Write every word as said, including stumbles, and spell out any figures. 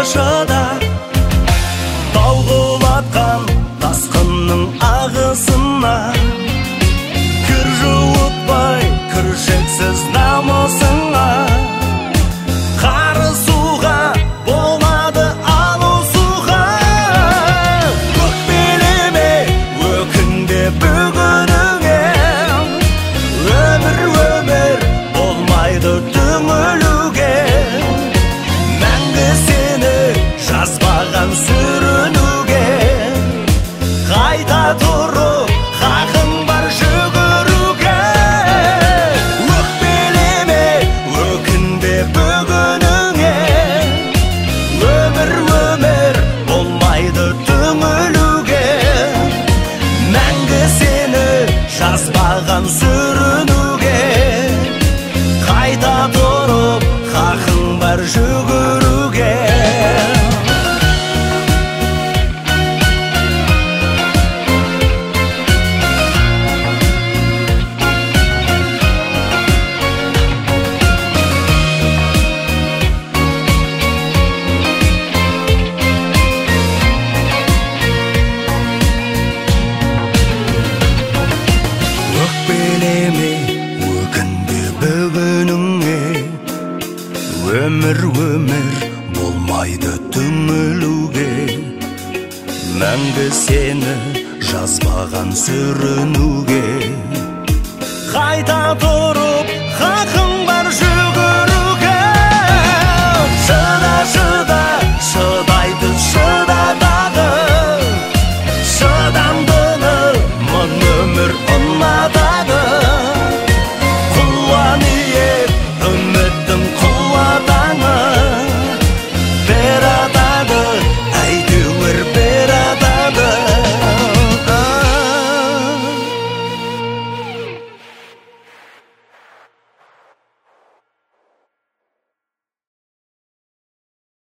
қаршыда тау құлатқан тасқынның ағысына кір жуытпай кіршексіз намысыңа қарысуға болады алысуға өкпелеме өкінбе бүгініңе өмір өмір болмайды түңілуге мәңгі сені жазбаған сүрінуге қайта тұрып хақың бар жүгіруге өкпелеме өкінбе бүгініңе өмір өмір болмайды түңілуге мәңгі сені жазбаған сүрінуге қайта тұрып хақың бар жүгіруге өкпелеме өкінбе бүгініңе өмір өмір болмайды түңілуге мәңгі сені жазбаған сүрінуге қайта тұрып